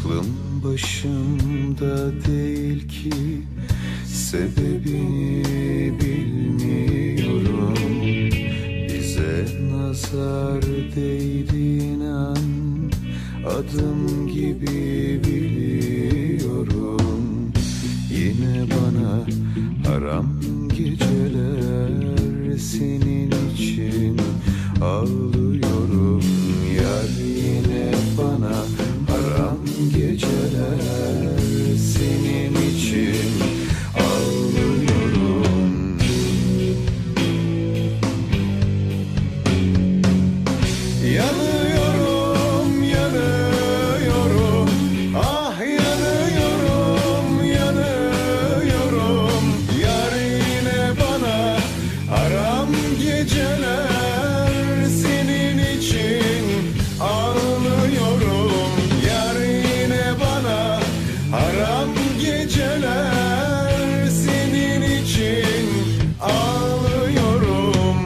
Aklım başımda değil ki, sebebini bilmiyorum. Bize nazar değdiğin an, adım gibi biliyorum. Yine bana haram geceler, senin için ağlıyorum. Yar yine bana haram geceler, senin için ağlıyorum. Yanıyorum, yanıyorum, ah yanıyorum, yanıyorum. Yar yine bana haram geceler, senin için ağlıyorum. Yar yine bana haram geceler, senin için ağlıyorum.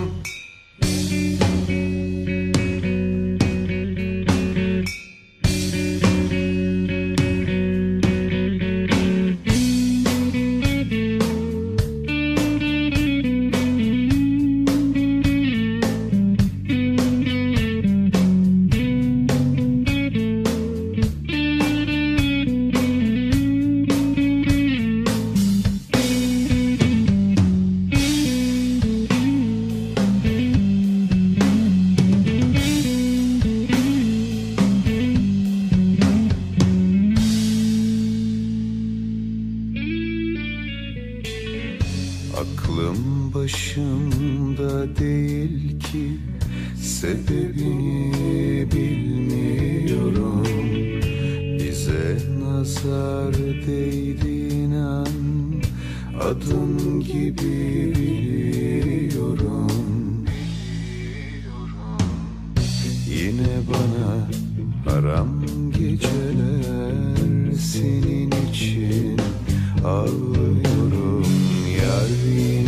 Aklım başımda değil ki, sebebini bilmiyorum. Bize nazar değdiğin an, adım gibi biliyorum. Yine bana haram geceler, senin için ağlıyorum. Yar